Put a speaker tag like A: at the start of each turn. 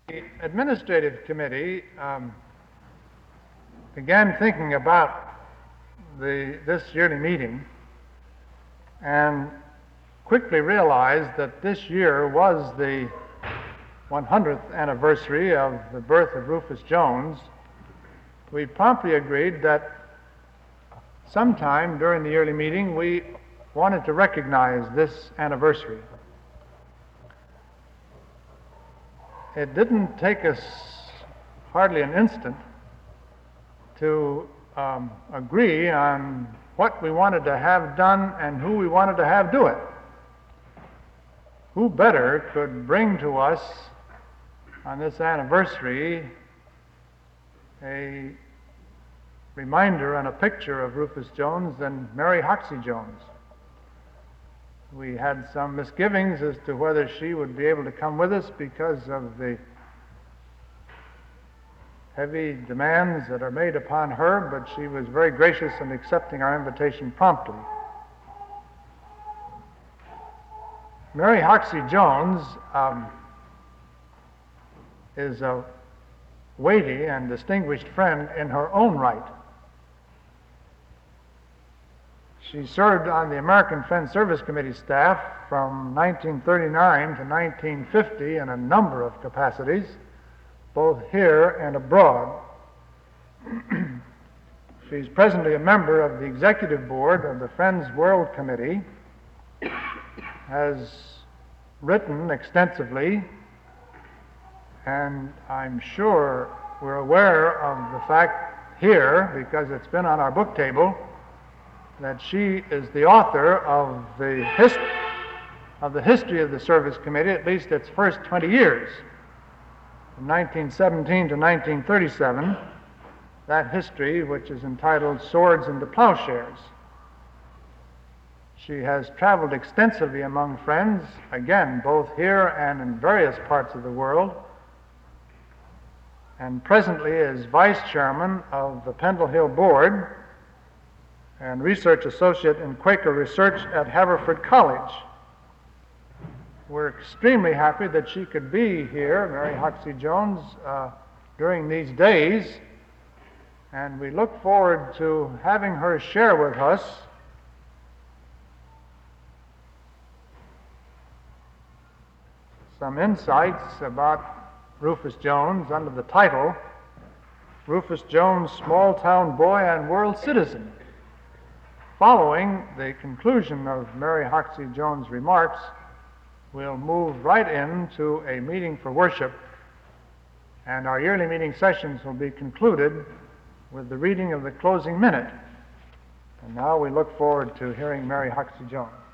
A: The Administrative Committee began thinking about this yearly meeting and quickly realized that this year was the 100th anniversary of the birth of Rufus Jones. We promptly agreed that sometime during the yearly meeting we wanted to recognize this anniversary. It didn't take us hardly an instant to agree on what we wanted to have done and who we wanted to have do it. Who better could bring to us on this anniversary a reminder and a picture of Rufus Jones than Mary Hoxie Jones? We had some misgivings as to whether she would be able to come with us because of the heavy demands that are made upon her, but she was very gracious in accepting our invitation promptly. Mary Hoxie Jones is a weighty and distinguished friend in her own right. She served on the American Friends Service Committee staff from 1939 to 1950 in a number of capacities, both here and abroad. She's presently a member of the executive board of the Friends World Committee, has written extensively, and I'm sure we're aware of the fact here, because it's been on our book table, that she is the author of the history of the Service Committee, at least its first 20 years, from 1917 to 1937, that history which is entitled Swords into Plowshares. She has traveled extensively among friends, again, both here and in various parts of the world, and presently is vice chairman of the Pendle Hill Board and research associate in Quaker Research at Haverford College. We're extremely happy that she could be here, Mary Hoxie Jones, during these days, and we look forward to having her share with us some insights about Rufus Jones under the title, Rufus Jones, Small Town Boy and World Citizen. Following the conclusion of Mary Hoxie Jones' remarks, we'll move right into a meeting for worship, and our yearly meeting sessions will be concluded with the reading of the closing minute. And now we look forward to hearing Mary Hoxie Jones.